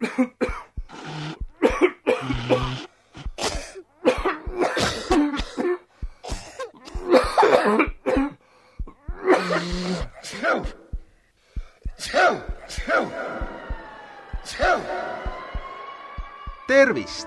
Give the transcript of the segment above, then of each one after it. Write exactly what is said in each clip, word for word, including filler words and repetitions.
Tervist!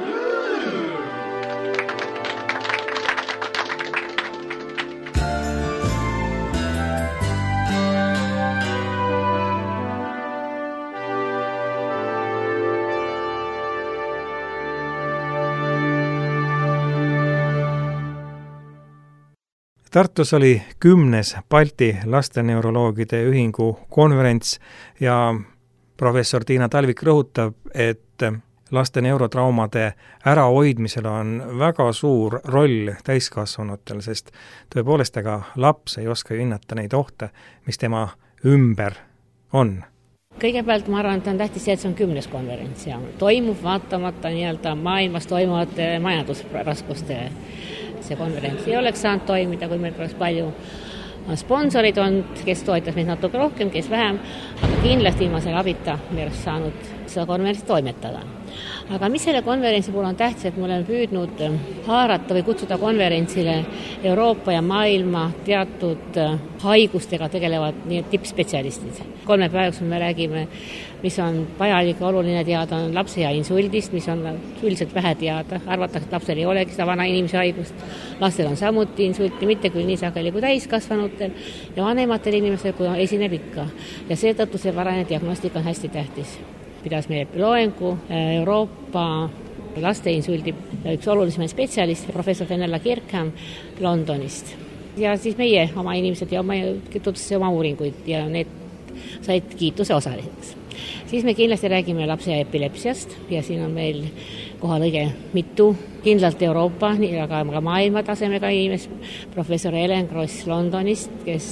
Tartus oli kümnes Balti lasteneuroloogide ühingu konverents ja professor Tiina Talvik rõhutab, et laste neurotraumade ärahoidmisel on väga suur roll täiskasvanutel, sest tõepoolest ega laps ei oska hinnata neid ohte, mis tema ümber on. Kõigepealt ma arvan, et on tähtis see, et see on kümnes konverents ja toimub vaatamata nii-öelda maailmas toimuvate majandusraskuste. See konverents ei oleks saanud toimida, kui meil oleks palju sponsorid on, kes toetas meid natuke rohkem, kes vähem, aga kindlasti ilma selle abita me oleks saanud seda konverentsi toimetada. Aga mis selle konverentsi puhul on tähtis, et me oleme püüdnud haarata või kutsuda konverentsile Euroopa ja maailma teatud haigustega tegelevad nii tippspetsialistid. Kolme päevaks me räägime, mis on vajalik ja oluline teada, on lapse ja insuldist, mis on üldiselt vähe teada. Arvatakse, et lapsel ei olegi seda vana inimese haigust. Lastel on samuti insulti, mitte küll nii sageli kui täiskasvanutel ja vanematel inimestel, kui esineb ikka. Ja seetõttu see varane diagnostika on hästi tähtis. Pidas meie loengu Euroopa laste insuldi üks olulisemaid spetsialist, professor Fenella Kirkham Londonist. Ja siis meie oma inimesed ja oma, tutvustasid oma uuringuid ja need said kiituse osaliseks. Siis me kindlasti räägime lapse epilepsiast ja siin on meil kohal õige mitu kindlalt Euroopa, aga ka maailma tasemega inimest, professor Ellen Gross Londonist, kes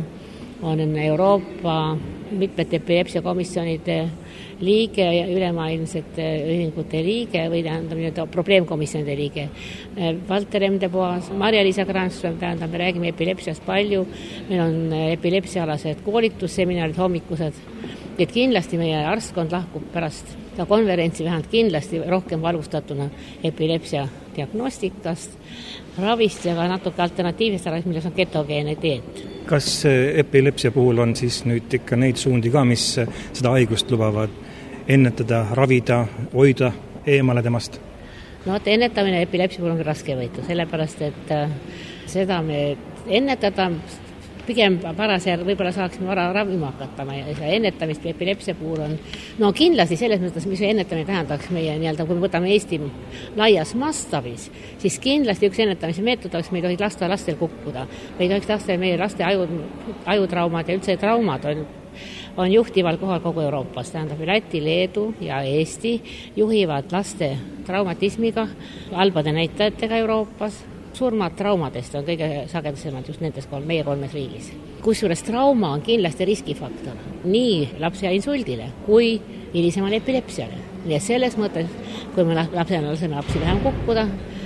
on Euroopa mitmete epilepsiakomisjonide liige ja ülemaailmsete ühingute liige või tähendab probleemkomisjonide liige. Valter M. de Boas, Marja-Liisa Kranström, tähendab, me räägime epilepsiast palju, meil on epilepsialased koolitusseminarid hommikused, et kindlasti meie arstkond lahkub pärast ka konverentsi vähemalt kindlasti rohkem valgustatuna epilepsia diagnostikast, ravist ja ka natuke alternatiivsest ravist, milles on ketogeene dieet. Kas epilepsia puhul on siis nüüd ikka neid suundi ka, mis seda haigust lubavad ennetada, ravida, hoida eemale temast? No, et ennetamine epilepsia puhul on raske võitu, sellepärast, et seda me ennetada pigem parasjärg võib-olla saaksime vara ravima hakatama ja ennetamist epilepsia puhul on no kindlasti selles mõttes, mis ennetamine tähendaks meie nii-öelda, kui me võtame Eesti laias mastaabis, siis kindlasti üks ennetamise meetod oleks, me ei tohiks lasta lastel kukkuda, me ei tohiks lasta meie laste aju, ajutraumad ja üldse traumad on, on juhtival kohal kogu Euroopas, tähendab Läti, Leedu ja Eesti juhivad laste traumatismiga halbade näitajatega Euroopas. Surmad traumadest on kõige sagedasemad just nendes kolm, meie kolmes riigis. Kusjuures trauma on kindlasti riskifaktor nii lapse ja insuldile kui hilisemale epilepsiale. Ja selles mõttes, kui me lapsena laseme lapsi vähem kukkuda,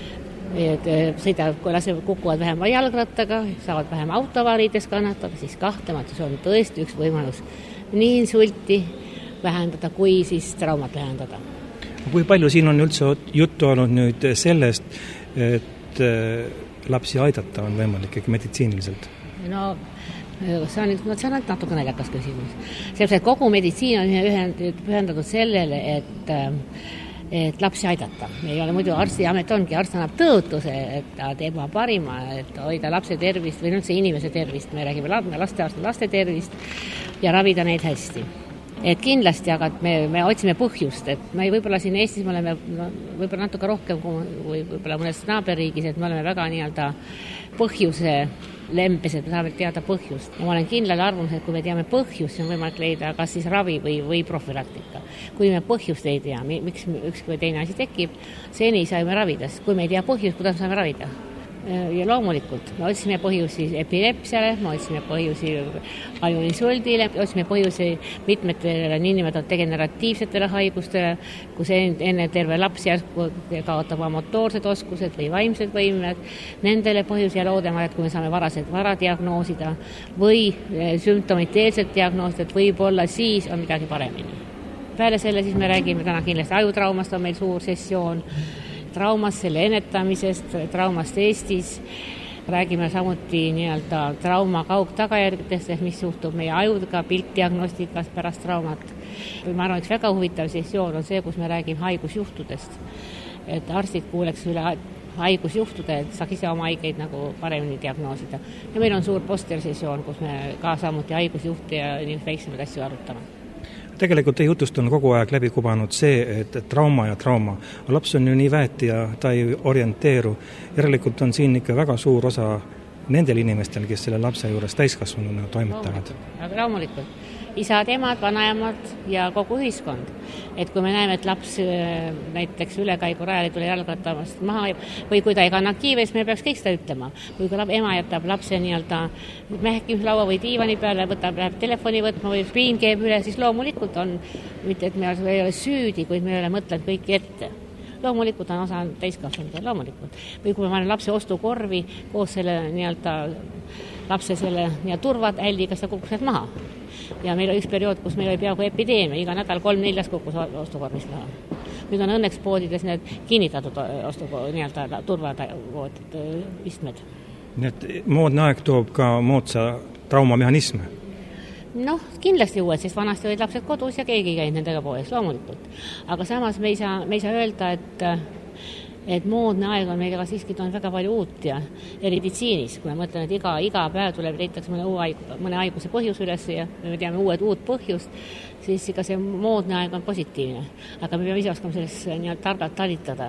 sõida, kui lase kukuvad vähem jalgrattaga, saavad vähem autoavariides kannatada, siis kahtlemata see on tõesti üks võimalus nii insulti vähendada kui siis traumat vähendada. Kui palju siin on üldse juttu olnud nüüd sellest, et lapsi aidata on võimalik ikka meditsiiniliselt? No, see on, see on natuke naljakas küsimus. Sellepärast, et kogu meditsiin on pühendatud sellele, et, et lapsi aidata. Ei ole muidu arstiamet ongi, arst annab tõotuse, et ta teeb parima, et hoida lapse tervist või üldse inimese tervist. Me räägime laste arsti, laste tervist ja ravida neid hästi. Et kindlasti, aga me, me otsime põhjust, et me võib-olla siin Eestis me oleme võib-olla natuke rohkem kui võib-olla mõnes naaberriigis, et me oleme väga nii-öelda põhjuse lembes, et me saame teada põhjust. Ja ma olen kindlal arvamus, et kui me teame põhjust, siis on võimalik leida kas siis ravi või, või profülaktika. Kui me põhjust ei tea, miks üks või teine asi tekib, seni saime ravida, sest kui me ei tea põhjust, kuidas me saame ravida. Ja loomulikult, me otsime põhjusi epilepsiale, me otsime põhjusi ajuinsuldile, me otsime põhjusi mitmetele niinimetatud degeneratiivsetele haigustele, kus enne terve laps järsku kaotab oma motoorsed oskused või vaimsed võimed. Nendele põhjusi ja loodema, et kui me saame varased vara diagnoosida või sümptomiteelset diagnoosida, et võib-olla siis on midagi paremini. Peale selle siis me räägime täna kindlasti ajutraumast, on meil suur sessioon, traumast, selle ennetamisest, traumast Eestis, räägime samuti nii-öelda trauma kaugtagajärgedest, ehk mis juhtub meie ajudega, piltdiagnostikast pärast traumat. Ma arvan, üks väga huvitav sessioon on see, kus me räägime haigusjuhtudest, et arstid kuuleks üle haigusjuhtude, et saaks ise oma haigeid nagu paremini diagnoosida. Ja meil on suur postersessioon, kus me ka samuti haigusjuhte ja väiksemaid asju arutame. Tegelikult teie jutust on kogu aeg läbi kubanud see, et trauma ja trauma. Laps on ju nii väeti ja ta ei orienteeru. Järelikult on siin ikka väga suur osa nendel inimestel, kes selle lapse juures täiskasvanuna toimetavad. Aga loomulikult. Isad, emad, vanaemad ja kogu ühiskond. Et kui me näeme, et laps näiteks ülekäigurajal ei tule jalgrattamast maha või kui ta ei kanna kiives, me peaks kõik seda ütlema. Kui ema jätab lapse nii-öelda mähkilaua või diivani peale, võtab, läheb telefoni võtma või piin keeb üle, siis loomulikult on, mitte et me ei ole süüdi, kuid me ei ole mõtlenud kõiki ette. Loomulikult on osa täiskasvanud, loomulikult. Või kui ma olen lapse ostukorvi koos selle nii-öelda lapse selle nii-öelda turvatälliga, seda kukkus maha. Ja meil oli üks periood, kus meil oli peaaegu epideemia, iga nädal kolm-neljas kukkus ostukorvist maha. Nüüd on õnneks poodides need kinnitatud nii-öelda turvavoodid istmed. Nii et moodne aeg toob ka moodsa traumamehhanisme? Noh, kindlasti uued, sest vanasti olid lapsed kodus ja keegi ei käinud nendega poes, loomulikult. Aga samas me ei saa, me ei saa öelda, et et moodne aeg on meil aga siiski on väga palju uut ja meditsiinis, kui me mõtleme, et iga, iga päev tuleb leitakse mõne, uue, mõne haiguse põhjus üles ja me teame uued uut põhjust, siis ikka see moodne aeg on positiivne. Aga me peame ise oskama sellest nii-öelda targalt talitada.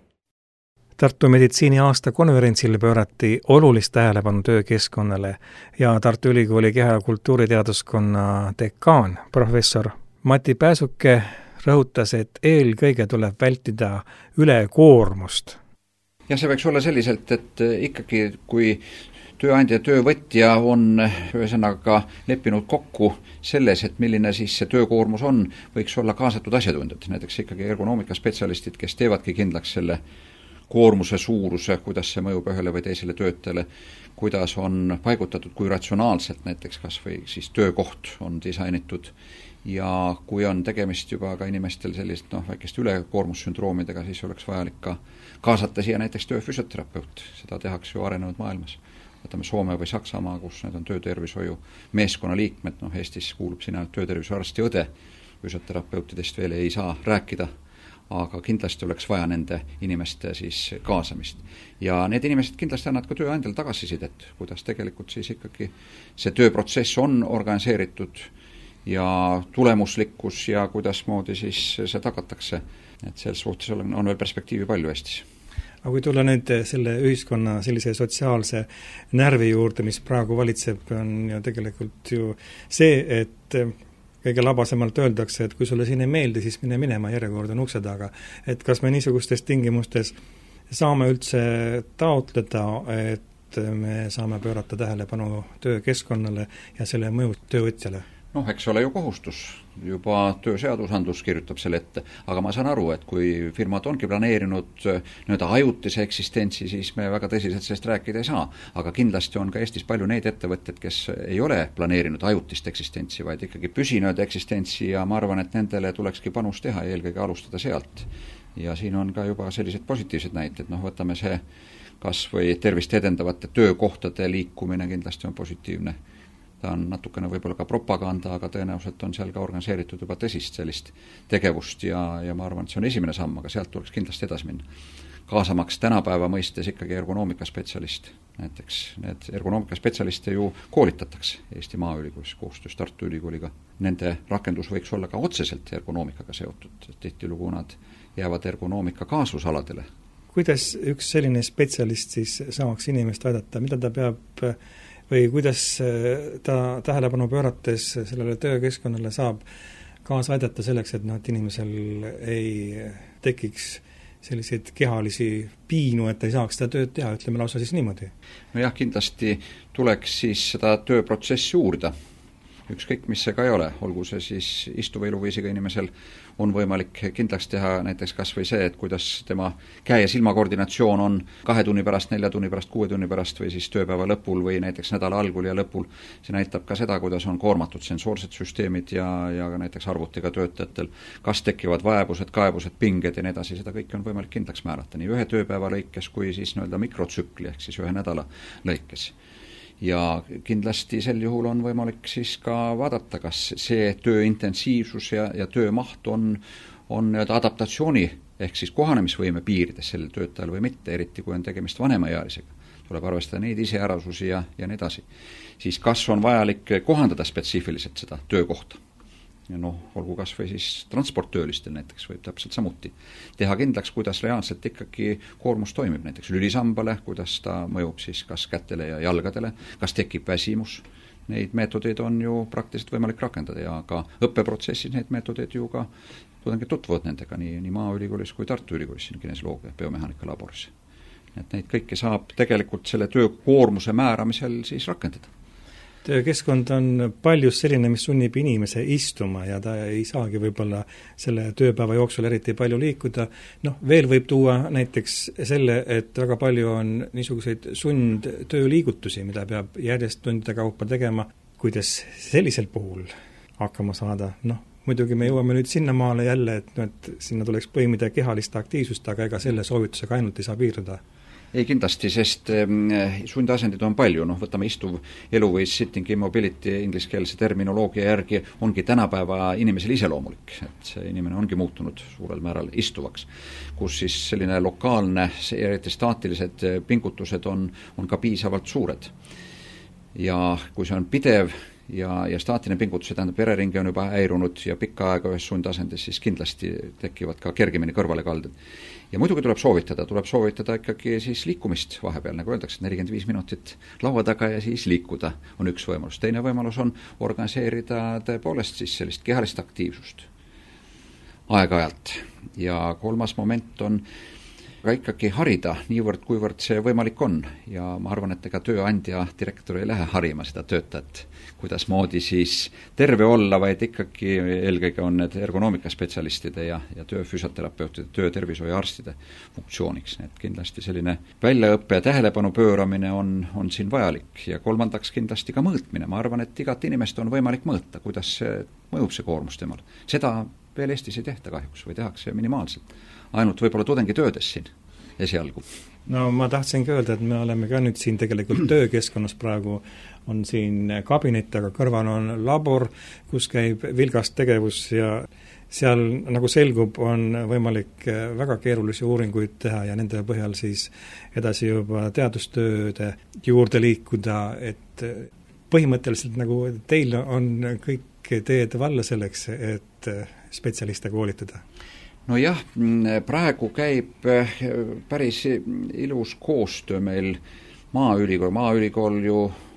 Tartu meditsiini aasta konverentsil pöörati olulist tähelepanu töökeskkonnale ja Tartu Ülikooli keha- ja kultuuriteaduskonna dekaan, professor Mati Pääsuke rõhutas, et eelkõige tuleb vältida ülekoormust. Ja see võiks olla selliselt, et ikkagi kui tööandja ja töövõtja on ühesõnaga leppinud kokku selles, et milline siis see töökoormus on, võiks olla kaasatud asjatundjad, näiteks ikkagi ergonoomikaspetsialistid, kes teevadki kindlaks selle koormuse suuruse, kuidas see mõjub ühele või teisele töötajale, kuidas on paigutatud, kui ratsionaalselt näiteks kas või siis töökoht on disainitud ja kui on tegemist juba ka inimestel sellist noh, väikest ülekoormussündroomidega, siis oleks vajalik ka kaasata siia näiteks tööfüsioterapeut. Seda tehakse ju arenenud maailmas. Võtame Soome või Saksamaa, kus need on töötervishoiu meeskonna liikmed, noh Eestis kuulub sinna töötervishoiu arsti õde, füsioterapeutidest veel ei saa rääkida, aga kindlasti oleks vaja nende inimeste siis kaasamist. Ja need inimesed kindlasti annavad ka tööandjal tagasisidet, kuidas tegelikult siis ikkagi see tööprotsess on organiseeritud ja tulemuslikkus ja kuidas moodi siis see tagatakse. Et selles suhtes on, on veel perspektiivi palju Eestis. Aga kui tulla nüüd selle ühiskonna sellise sotsiaalse närvi juurde, mis praegu valitseb, on ju tegelikult ju see, et kõige labasemalt öeldakse, et kui sulle siin ei meeldi, siis mine minema, järjekord on ukse taga. Et kas me niisugustes tingimustes saame üldse taotleda, et me saame pöörata tähelepanu töökeskkonnale ja selle mõju töövõtjale? Noh, eks ole ju kohustus, juba tööseadusandlus kirjutab selle ette, aga ma saan aru, et kui firmad ongi planeerinud nõnda ajutise eksistentsi, siis me väga tõsiselt sellest rääkida ei saa, aga kindlasti on ka Eestis palju neid ettevõtted, kes ei ole planeerinud ajutist eksistentsi, vaid ikkagi püsinud eksistentsi ja ma arvan, et nendele tulekski panus teha ja eelkõige alustada sealt. Ja siin on ka juba sellised positiivsed näited, noh võtame see kas või tervist edendavate töökohtade liikumine kindlasti on positiivne. Ta on natukene võib-olla ka propaganda, aga tõenäoliselt on seal ka organiseeritud juba tõsist sellist tegevust ja, ja ma arvan, et see on esimene samm, aga sealt tuleks kindlasti edasi minna. Kaasamaks tänapäeva mõistes ikkagi ergonoomikaspetsialist. Näiteks need ergonoomikaspetsialiste ju koolitatakse Eesti Maaülikoolis koostöös Tartu Ülikooliga. Nende rakendus võiks olla ka otseselt ergonoomikaga seotud, tihtilugu nad jäävad ergonoomika kaasusaladele. Kuidas üks selline spetsialist siis saaks inimest aidata, mida ta peab või kuidas ta tähelepanu pöörates sellele töökeskkonnale saab kaasa aidata selleks, et, no, et inimesel ei tekiks selliseid kehalisi piinu, et ei saaks seda tööd teha, ütleme lausa siis niimoodi? No jah, kindlasti tuleks siis seda tööprotsessi uurida. ükskõik mis see ka ei ole, olgu see siis istuva eluviisiga inimesel, on võimalik kindlaks teha näiteks kas või see, et kuidas tema käe- ja silmakoordinatsioon on kahe tunni pärast, nelja tunni pärast, kuue tunni pärast või siis tööpäeva lõpul või näiteks nädala algul ja lõpul. See näitab ka seda, kuidas on koormatud sensoorsed süsteemid ja, ja ka näiteks arvutiga töötajatel, kas tekivad vaevused, kaebused, pinged ja nii edasi, seda kõike on võimalik kindlaks määrata nii ühe tööpäeva lõikes kui siis nii-öelda mikrotsükli ehk siis ühe nädala lõikes. Ja kindlasti sel juhul on võimalik siis ka vaadata, kas see töö intensiivsus ja, ja töömaht on, on nii-öelda adaptatsiooni ehk siis kohanemisvõime piirides sellel töötajal või mitte, eriti kui on tegemist vanemaealisega. Tuleb arvestada neid iseärasusi ja, ja nii edasi. Siis kas on vajalik kohandada spetsiifiliselt seda töökohta? Ja noh, olgu kas või siis transporttöölistel näiteks võib täpselt samuti teha kindlaks, kuidas reaalselt ikkagi koormus toimib, näiteks lülisambale, kuidas ta mõjub siis kas kätele ja jalgadele, kas tekib väsimus. Neid meetodeid on ju praktiliselt võimalik rakendada ja ka õppeprotsessis neid meetodeid ju ka tudengid tutvuvad nendega nii, nii Maaülikoolis kui Tartu Ülikoolis, kinesioloogia, biomehaanika laboris. Et neid kõiki saab tegelikult selle töökoormuse määramisel siis rakendada. Töökeskkond on paljus selline, mis sunnib inimese istuma ja ta ei saagi võib-olla selle tööpäeva jooksul eriti palju liikuda. Noh, veel võib tuua näiteks selle, et väga palju on niisuguseid sundtööliigutusi, mida peab järjest tundide kaupa tegema. Kuidas sellisel puhul hakkama saada? Noh, muidugi me jõuame nüüd sinnamaale jälle, et, no, et sinna tuleks põimida kehalist aktiivsust, aga ega selle soovitusega ainult ei saa piirduda. Ei kindlasti, sest sundasendid on palju, noh võtame istuv elu või sitting immobility ingliskeelse terminoloogia järgi ongi tänapäeva inimesel iseloomulik, et see inimene ongi muutunud suurel määral istuvaks, kus siis selline lokaalne, eriti staatilised pingutused on, on ka piisavalt suured. Ja kui see on pidev ja, ja staatiline pingutus, tähendab vereringe on juba häirunud ja pikka aega ühes sundasendis, siis kindlasti tekivad ka kergemini kõrvalekalded. Ja muidugi tuleb soovitada, tuleb soovitada ikkagi siis liikumist vahepeal, nagu öeldakse, nelikümmend viis minutit laua taga ja siis liikuda on üks võimalus. Teine võimalus on organiseerida tõepoolest siis sellist kehalist aktiivsust aeg-ajalt. Ja kolmas moment on ka ikkagi harida niivõrd, kuivõrd see võimalik on. Ja ma arvan, et ega tööandja direktor ei lähe harima seda töötajat, kuidas moodi siis terve olla, vaid ikkagi eelkõige on need ergonoomikaspetsialistide ja, ja tööfüsioterapeutide, töötervishoiu arstide funktsiooniks. Et kindlasti selline väljaõppe ja tähelepanu pööramine on, on siin vajalik. Ja kolmandaks kindlasti ka mõõtmine. Ma arvan, et igat inimest on võimalik mõõta, kuidas see mõjub see koormus temal. Seda veel Eestis ei tehta kahjuks või tehakse minimaalselt. Ainult võib-olla tudengitöödes siin esialgu. No ma tahtsingi öelda, et me oleme ka nüüd siin tegelikult töökeskkonnas praegu on siin kabinet, aga kõrval on labor, kus käib vilgast tegevus ja seal nagu selgub, on võimalik väga keerulisi uuringuid teha ja nende põhjal siis edasi juba teadustööde juurde liikuda, et põhimõtteliselt nagu teil on kõik teed valla selleks, et spetsialiste koolitada. No jah, praegu käib päris ilus koostöö meil Maaülikool. Maaülikool ju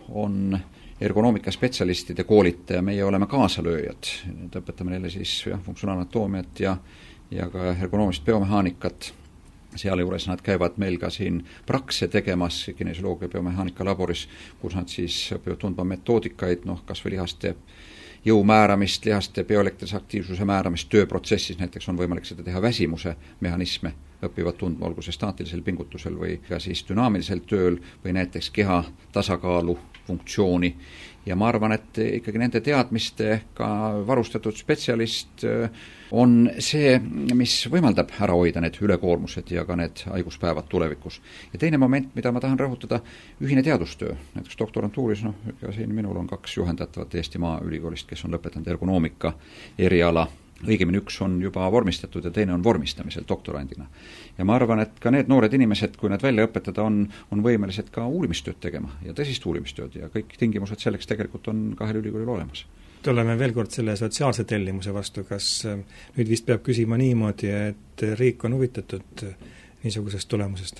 on ergonoomikaspetsialistide koolitaja, meie oleme kaasalööjad. Õpetame neile siis jah, funktsionaalanatoomiat ja, ja ka ergonoomist biomehaanikat. Seal juures nad käivad meil ka siin prakse tegemas kinesioloogia biomehaanika laboris, kus nad siis õpivad tundma metoodikaid, noh, kas või lihaste jõu määramist, lihaste bioelektrilise aktiivsuse määramist tööprotsessis, näiteks on võimalik seda teha väsimuse mehhanisme, õpivad tundma, olgu see staatilisel pingutusel või ka siis dünaamilisel tööl või näiteks keha tasakaalu funktsiooni. Ja ma arvan, et ikkagi nende teadmistega varustatud spetsialist on see, mis võimaldab ära hoida need ülekoormused ja ka need haiguspäevad tulevikus. Ja teine moment, mida ma tahan rõhutada, ühine teadustöö. Näiteks doktorantuuris, noh, ka siin minul on kaks juhendatavat Eesti Maaülikoolist, kes on lõpetanud ergonoomika eriala. Õigemini üks on juba vormistatud ja teine on vormistamisel doktorandina. Ja ma arvan, et ka need noored inimesed, kui nad välja õpetada, on, on võimelised ka uurimistööd tegema ja tõsist uurimistööd ja kõik tingimused selleks tegelikult on kahel ülikoolil olemas. Tuleme veel kord selle sotsiaalse tellimuse vastu, kas nüüd vist peab küsima niimoodi, et riik on huvitatud niisugusest tulemusest?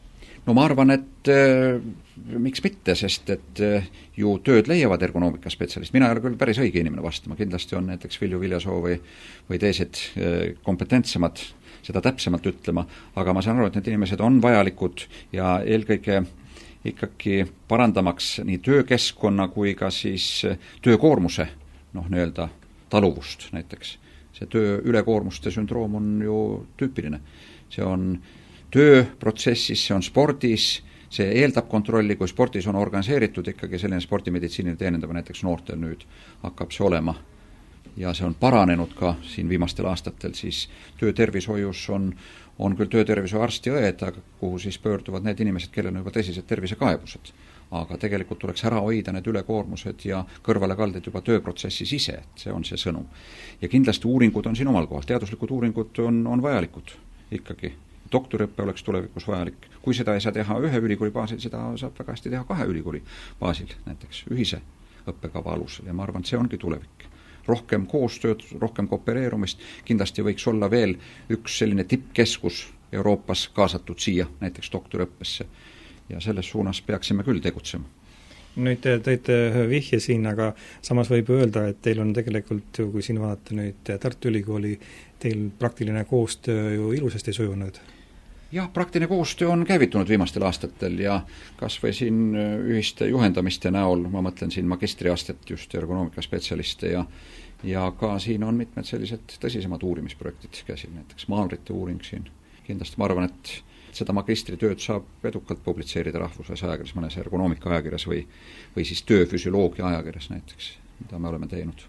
No ma arvan, et äh, miks mitte, sest et äh, ju tööd leiavad ergonoomikaspetsialist. Mina ei ole küll päris õige inimene vastama, kindlasti on näiteks Vilju Viljasoo või, või teised äh, kompetentsemad seda täpsemalt ütlema, aga ma saan aru, et need inimesed on vajalikud ja eelkõige ikkagi parandamaks nii töökeskkonna kui ka siis töökoormuse noh, nii-öelda taluvust näiteks. See töö ülekoormuste sündroom on ju tüüpiline. See on tööprotsessis, see on spordis, see eeldab kontrolli, kui spordis on organiseeritud ikkagi selline spordimeditsiinile teenindav näiteks noortel nüüd hakkab see olema. Ja see on paranenud ka siin viimastel aastatel, siis töötervishoius on, on küll töötervishoiu arst ja õed, aga kuhu siis pöörduvad need inimesed, kellel on juba tõsised tervisekaebused. Aga tegelikult tuleks ära hoida need ülekoormused ja kõrvalekalded juba tööprotsessis ise, et see on see sõnum. Ja kindlasti uuringud on siin omal kohal, teaduslikud uuringud on, on vajalikud ikkagi. Doktoriõppe oleks tulevikus vajalik. Kui seda ei saa teha ühe ülikooli baasil, seda saab väga hästi teha kahe ülikooli baasil, näiteks ühise õppekava alusel ja ma arvan, et see ongi tulevik. Rohkem koostööd, rohkem koopereerumist, kindlasti võiks olla veel üks selline tippkeskus Euroopas kaasatud siia, näiteks doktoriõppesse ja selles suunas peaksime küll tegutsema. Nüüd te tõite vihje siin, aga samas võib öelda, et teil on tegelikult, kui siin vaadata nüüd Tartu Ülikooli, teil praktiline koostöö ju ilusasti sujunud. Jah, praktiline koostöö on käivitunud viimastel aastatel ja kas või siin ühiste juhendamiste näol, ma mõtlen siin magistriastet just ergonoomika spetsialiste ja, ja ka siin on mitmed sellised tõsisemad uurimisprojektid käsil, näiteks maalrite uuring siin. Kindlasti ma arvan, et seda magistritööd saab edukalt publitseerida rahvusvahelise ajakirjas, mõnes ergonoomika ajakirjas või, või siis tööfüsioloogia ajakirjas näiteks, mida me oleme teinud.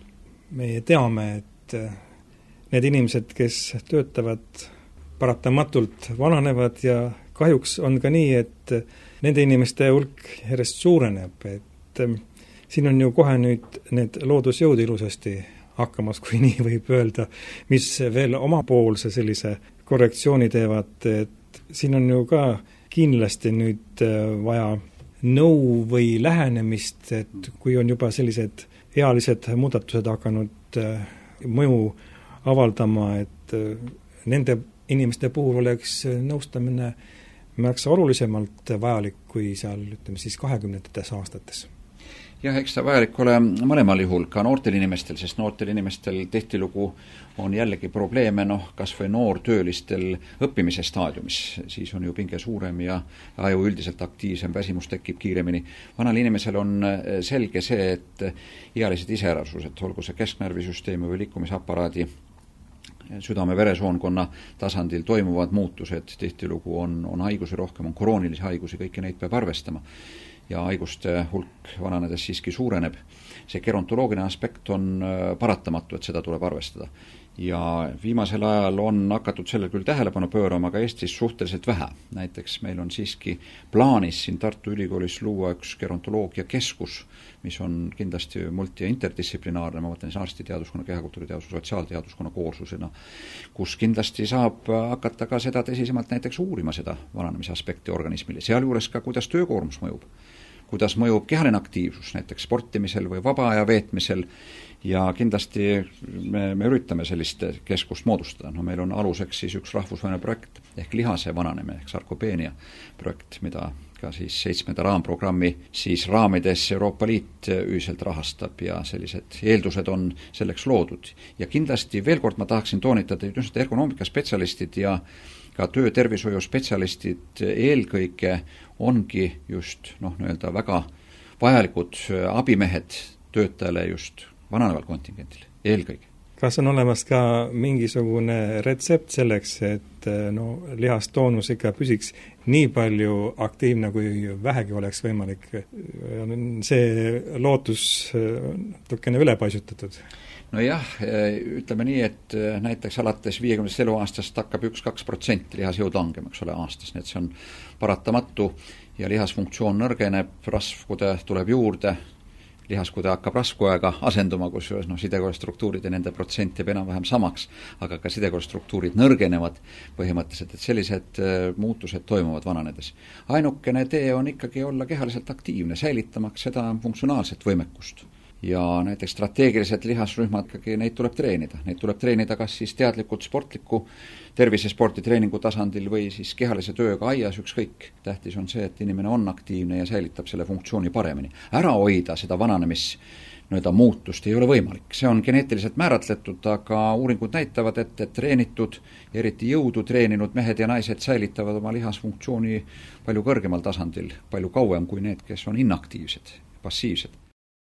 Me teame, et need inimesed, kes töötavad paratamatult vananevad ja kahjuks on ka nii, et nende inimeste hulk järjest suureneb, et siin on ju kohe nüüd need loodusjõud ilusasti hakkamas, kui nii võib öelda, mis veel omapoolse sellise korrektsiooni teevad, et siin on ju ka kindlasti nüüd vaja nõu või lähenemist, et kui on juba sellised ealised muudatused hakanud mõju avaldama, et nende inimeste puhul oleks nõustamine märksa olulisemalt vajalik kui seal, ütleme siis kahekümnendates aastates. Jah, eks ta vajalik ole mõlemal juhul ka noortel inimestel, sest noortel inimestel tihtilugu on jällegi probleeme, noh, kas või noortöölistel õppimise staadiumis, siis on ju pinge suurem ja aju üldiselt aktiivsem, väsimus tekib kiiremini. Vanal inimesel on selge see, et ealised iseärasused, olgu see kesknärvisüsteemi või liikumisaparaadi, südame-veresoonkonna tasandil toimuvad muutused, tihtilugu on, on haigusi rohkem, on kroonilisi haigusi, kõiki neid peab arvestama. Ja haiguste hulk vananedes siiski suureneb. See gerontoloogiline aspekt on paratamatu, et seda tuleb arvestada. Ja viimasel ajal on hakatud sellel küll tähelepanu pöörama, aga Eestis suhteliselt vähe. Näiteks meil on siiski plaanis siin Tartu Ülikoolis luua üks gerontoloogia keskus, mis on kindlasti multi- ja interdistsiplinaarne, ma mõtlen siis arstiteaduskonna, kehakultuuriteadus, sotsiaalteaduskonna koorsusena, kus kindlasti saab hakata ka seda tõsisemalt näiteks uurima seda vananemise aspekti organismile, sealjuures ka, kuidas töökoormus mõjub, kuidas mõjub kehaline aktiivsus näiteks sportimisel või vaba aja veetmisel ja kindlasti me, me üritame sellist keskust moodustada. No meil on aluseks siis üks rahvusvaheline projekt ehk lihase vananemine ehk sarkopeenia projekt, mida ka siis seitsmenda raamprogrammi siis raamides Euroopa Liit ühiselt rahastab ja sellised eeldused on selleks loodud. Ja kindlasti veel kord ma tahaksin toonitada, et just ergonoomika spetsialistid ja ka töötervishoiu spetsialistid eelkõige ongi just noh, nii-öelda väga vajalikud abimehed töötajale just vananeval kontingentil, eelkõige. Kas on olemas ka mingisugune retsept selleks, et no, lihastoonus ikka püsiks nii palju aktiivne, kui vähegi oleks võimalik? See lootus natukene ülepaisutatud? No jah, ütleme nii, et näiteks alates viiekümnendast eluaastast hakkab üks-kaks protsenti lihasjõud langema, eks ole, aastas, nii et see on paratamatu ja lihasfunktsioon nõrgeneb, rasvkude tuleb juurde, lihaskude hakkab raskuaega asenduma, kus no, sidekorestruktuurid ja nende protsent jääb enam-vähem samaks, aga ka sidekorestruktuurid nõrgenevad põhimõtteliselt, et sellised muutused toimuvad vananedes. Ainukene tee on ikkagi olla kehaliselt aktiivne, säilitamaks seda funktsionaalset võimekust. Ja näiteks strateegilised lihasrühmad, neid tuleb treenida. Neid tuleb treenida kas siis teadlikult sportliku tervisesporti treeningu tasandil või siis kehalise tööga aias ükskõik. Tähtis on see, et inimene on aktiivne ja säilitab selle funktsiooni paremini. Ära hoida seda vananemis nõnda muutust ei ole võimalik. See on geneetiliselt määratletud, aga uuringud näitavad, et, et treenitud, eriti jõudu treeninud mehed ja naised säilitavad oma lihasfunktsiooni palju kõrgemal tasandil, palju kauem kui need, kes on inaktiivsed, passiivsed.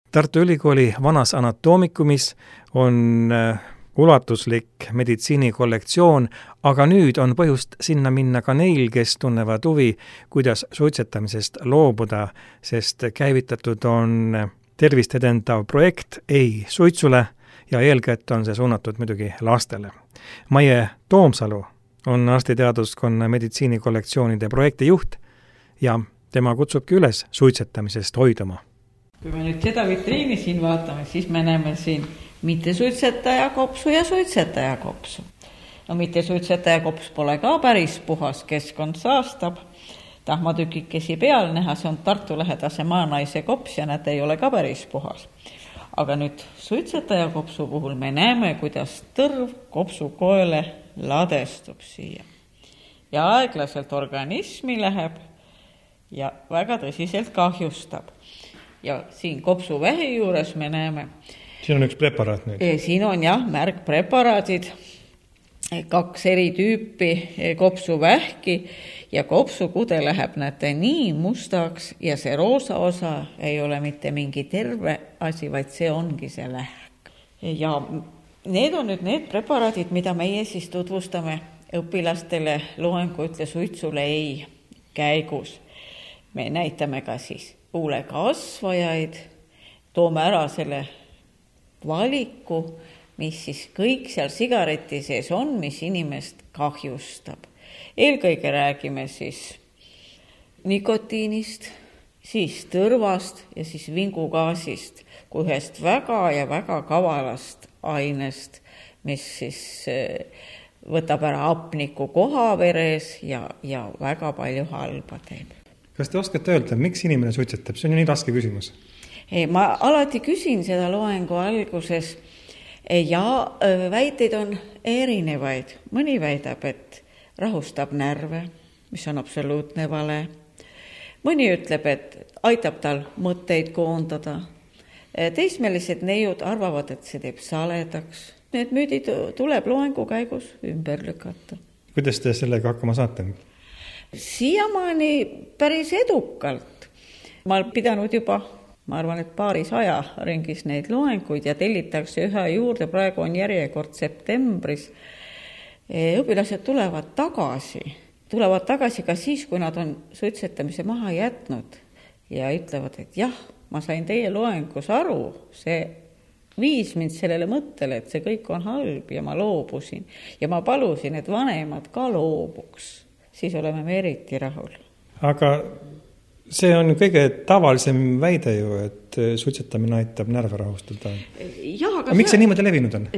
Tartu Ülikooli vanas anatoomikumis on ulatuslik meditsiinikollektsioon, aga nüüd on põhjust sinna minna ka neil, kes tunnevad huvi, kuidas suitsetamisest loobuda, sest käivitatud on tervist edendav projekt Ei suitsule ja eelkätt on see suunatud muidugi lastele. Maie Toomsalu on arstiteaduskonna meditsiinikollektsioonide projektijuht ja tema kutsubki üles suitsetamisest hoiduma. Kui me nüüd seda vitriini siin vaatame, siis me näeme siin mitte suitsetaja kopsu ja suitsetaja kopsu. No mitte suitsetaja kops pole ka päris puhas, keskkond saastab. Tahmatükikesi peal näha, see on Tartu lähedase maanaise kops ja nad ei ole ka päris puhas. Aga nüüd suitsetaja kopsu puhul me näeme, kuidas tõrv kopsu koele ladestub siia. Ja aeglaselt organismi läheb ja väga tõsiselt kahjustab. Ja siin kopsu vähi juures me näeme. Siin on üks preparaat nüüd. Siin on jah, märkpreparaadid, kaks eri tüüpi kopsu vähki ja kopsu kude läheb näete nii mustaks ja see roosa osa ei ole mitte mingi terve asi, vaid see ongi see vähk. Ja need on nüüd need preparaadid, mida meie siis tutvustame õpilastele loengu ütle suitsule ei käigus. Me näitame ka siis huule kasvajaid, toome ära selle valiku, mis siis kõik seal sigareti sees on, mis inimest kahjustab. Eelkõige räägime siis nikotiinist, siis tõrvast ja siis vingugaasist, kui ühest väga ja väga kavalast ainest, mis siis võtab ära hapniku koha veres ja, ja väga palju halba teeb. Kas te oskate öelda, miks inimene suitsetab? See on ju nii raske küsimus. Ei, ma alati küsin seda loengu alguses ja väiteid on erinevaid. Mõni väidab, et rahustab närve, mis on absoluutne vale. Mõni ütleb, et aitab tal mõtteid koondada. Teismelised neiud arvavad, et see teeb saledaks. Need müüdid tuleb loengu käigus ümber lükata. Kuidas te sellega hakkama saate? Siiamaani päris edukalt. Ma olen pidanud juba, ma arvan, et paaris aja ringis neid loenguid ja tellitakse ühe juurde, praegu on järjekord septembris. Õpilased tulevad tagasi, tulevad tagasi ka siis, kui nad on suitsetamise maha jätnud ja ütlevad, et jah, ma sain teie loengus aru, see viis mind sellele mõttele, et see kõik on halb ja ma loobusin ja ma palusin, et vanemad ka loobuks. Siis oleme me eriti rahul. Aga see on kõige tavalisem väide ju, et suitsetamine aitab närve rahustada. Ja, aga miks see niimoodi levinud on?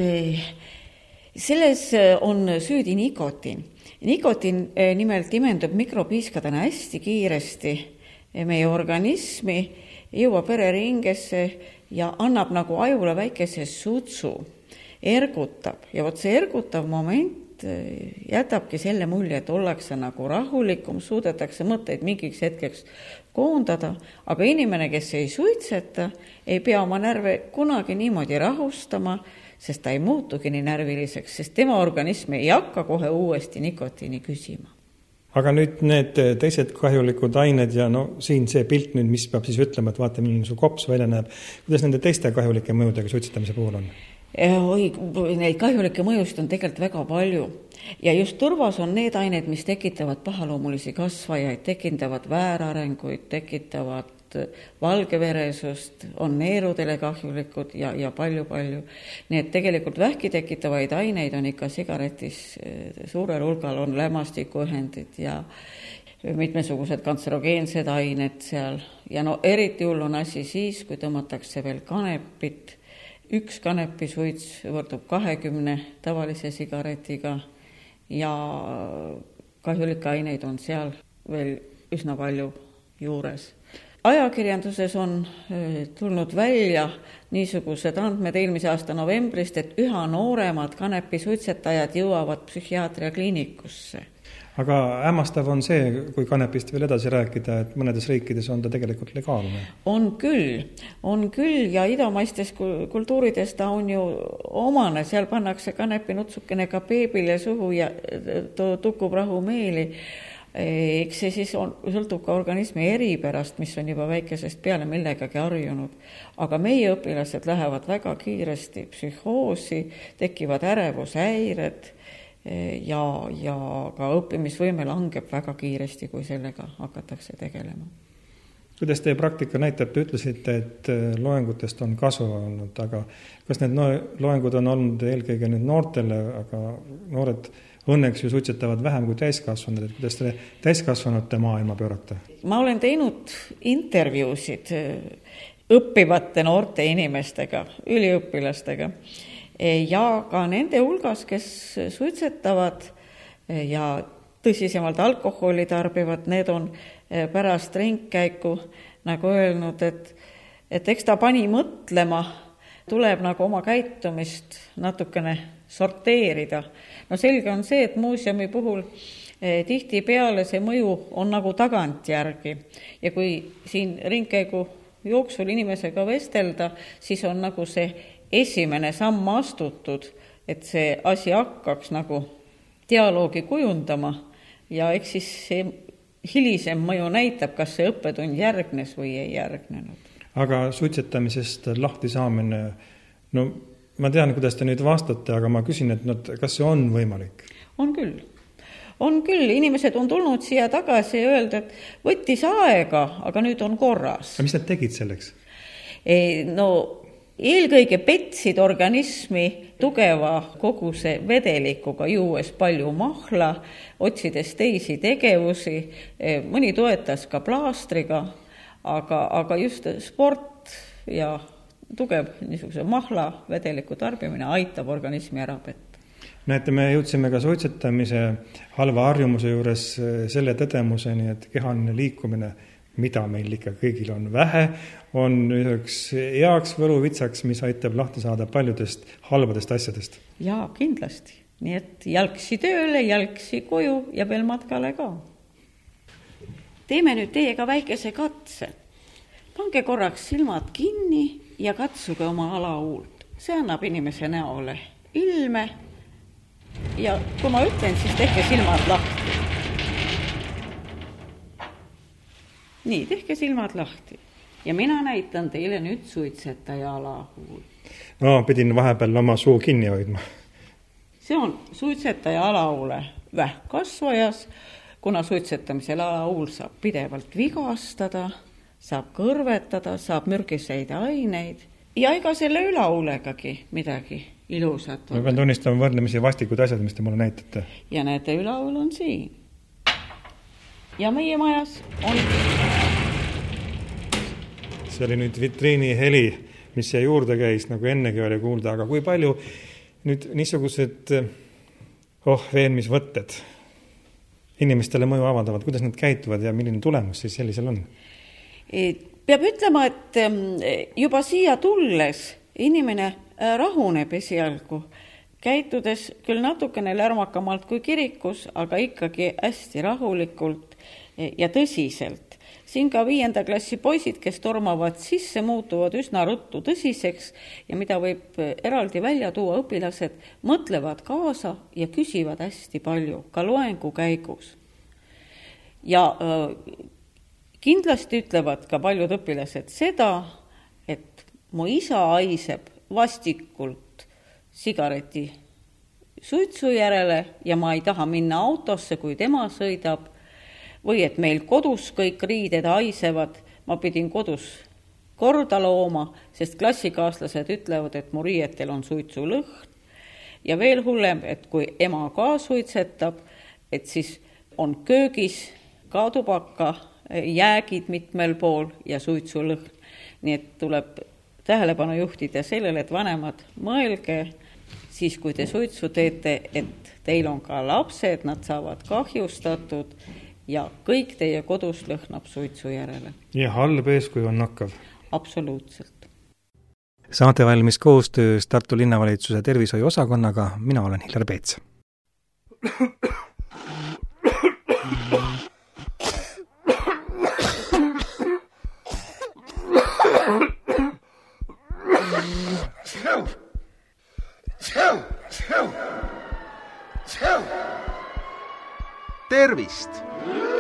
Selles on süüdi nikotiin. Nikotiin nimelt imendub mikropiiskadena hästi kiiresti meie organismi, jõuab vereringesse ja annab nagu ajule väikese sutsu, ergutab. Ja võt see ergutav moment jätabki selle mulje, et ollakse nagu rahulikum, suudetakse mõtteid mingiks hetkeks koondada, aga inimene, kes ei suitseta, ei pea oma närve kunagi niimoodi rahustama, sest ta ei muutugi nii närviliseks, sest tema organism ei hakka kohe uuesti nikotiini küsima. Aga nüüd need teised kahjulikud ained ja no siin see pilt nüüd, mis peab siis ütlema, et vaata, milline su kops välja näeb, kuidas nende teiste kahjulike mõjudega suitsetamise puhul on? Oi, neid kahjulikke mõjust on tegelikult väga palju. Ja just turvas on need ained, mis tekitavad pahaloomulisi kasvajaid, tekitavad väärarenguid, tekitavad valgeveresust, on neerudele kahjulikud ja, ja palju-palju. Need tegelikult vähki tekitavaid aineid on ikka sigaretis suurel hulgal, on lämmastikuühendid ja mitmesugused kantserogeensed ained seal. Ja no eriti hull on asi siis, kui tõmmatakse veel kanepit. Üks kanepisuits võrdub kahekümne tavalise sigaretiga ja kahjulikke aineid on seal veel üsna palju juures. Ajakirjanduses on tulnud välja niisugused andmed eelmise aasta novembrist, et üha nooremad kanepisuitsetajad jõuavad psühhiaatria kliinikusse. Aga hämmastav on see, kui kanepist veel edasi rääkida, et mõnedes riikides on ta tegelikult legaalne. On küll, on küll ja idamaistes kultuurides ta on ju omane, seal pannakse kanepi nutsukene ka beebile suhu ja tukub rahumeeli. eks see siis on, sõltub ka organismi eripärast, mis on juba väikesest peale millegagi harjunud. Aga meie õpilased lähevad väga kiiresti psühhoosi, tekivad ärevushäired ja, ja ka õppimisvõime langeb väga kiiresti, kui sellega hakatakse tegelema. Kuidas teie praktika näitab, te ütlesite, et loengutest on kasu olnud, aga kas need loengud on olnud eelkõige nüüd noortele, aga noored õnneks ju suitsetavad vähem kui täiskasvanud, et kuidas te täiskasvanute maailma pöörate? Ma olen teinud intervjuusid õppivate noorte inimestega, üliõpilastega ja ka nende hulgas, kes suitsetavad ja tõsisemalt alkoholi tarbivad, need on pärast ringkäiku nagu öelnud, et, et eks ta pani mõtlema, tuleb nagu oma käitumist natukene sorteerida. No selge on see, et muuseumi puhul eh, tihti peale see mõju on nagu tagantjärgi ja kui siin ringkäigu jooksul inimesega vestelda, siis on nagu see esimene samm astutud, et see asi hakkaks nagu dialoogi kujundama ja eks siis see hilisem mõju näitab, kas see õppetund järgnes või ei järgnenud. Aga suitsetamisest lahti saamine, no ma tean, kuidas te nüüd vastate, aga ma küsin, et no, kas see on võimalik? On küll. On küll. Inimesed on tulnud siia tagasi ja öelda, et võttis aega, aga nüüd on korras. Aga mis nad tegid selleks? E, no eelkõige petsid organismi tugeva koguse vedelikuga, juues palju mahla, otsides teisi tegevusi, mõni toetas ka plaastriga, aga, aga just sport ja tugev niisuguse mahla vedeliku tarbimine aitab organismi ära petta. Näete, me jõudsime ka suitsetamise halva harjumuse juures selle tõdemuseni, et kehaline liikumine, mida meil ikka kõigil on vähe, on üheks heaks võluvitsaks, mis aitab lahti saada paljudest halbadest asjadest. Jaa, kindlasti. Nii et jalgsi tööle, jalgsi koju ja veel matkale ka. Teeme nüüd teiega väikese katse. Pange korraks silmad kinni ja katsuge oma alahuult. See annab inimese näole ilme ja kui ma ütlen, siis tehke silmad lahti. Nii, tehke silmad lahti. Ja mina näitan teile nüüd suitsetaja alahuul. No, pidin vahepeal oma suu kinni hoidma. See on suitsetaja alahuule vähkkasvajas, kuna suitsetamisel alahuul saab pidevalt vigastada, saab kõrvetada, saab mürgiseid aineid ja ega selle ülahuulegagi midagi ilusat. Ma pean tunnistama võrdlemisi vastikud asjad, mis te mulle näitate. Ja näete, ülahuul on siin. Ja meie majas on... See oli nüüd vitriini heli, mis siia juurde käis, nagu ennegi oli kuulda, aga kui palju nüüd niisugused oh, veenmisvõtted inimestele mõju avaldavad, kuidas nad käituvad ja milline tulemus siis sellisel on? Peab ütlema, et juba siia tulles inimene rahuneb esialgu, käitudes küll natukene lärmakamalt kui kirikus, aga ikkagi hästi rahulikult ja tõsiselt. Siin ka viienda klassi poisid, kes tormavad sisse, muutuvad üsna ruttu tõsiseks ja mida võib eraldi välja tuua õpilased, mõtlevad kaasa ja küsivad hästi palju, ka loengu käigus. Ja äh, kindlasti ütlevad ka paljud õpilased seda, et mu isa haiseb vastikult sigareti suitsu järele ja ma ei taha minna autosse, kui tema sõidab, või et meil kodus kõik riided haisevad, ma pidin kodus korda looma, sest klassikaaslased ütlevad, et mu riietel on suitsu lõhn. Ja veel hullem, et kui ema ka suitsetab, et siis on köögis ka tubaka jäägid mitmel pool ja suitsu lõhn. Nii et tuleb tähelepanu juhtida sellele, et vanemad mõelge siis, kui te suitsu teete, et teil on ka lapsed, nad saavad kahjustatud ja kõik teie kodus lõhnab suitsu järele. Ja halb eeskuju on nakkav. Absoluutselt. Saate valmis koostöös Tartu linnavalitsuse tervishoiu osakonnaga, mina olen Hillar Peets. tervist!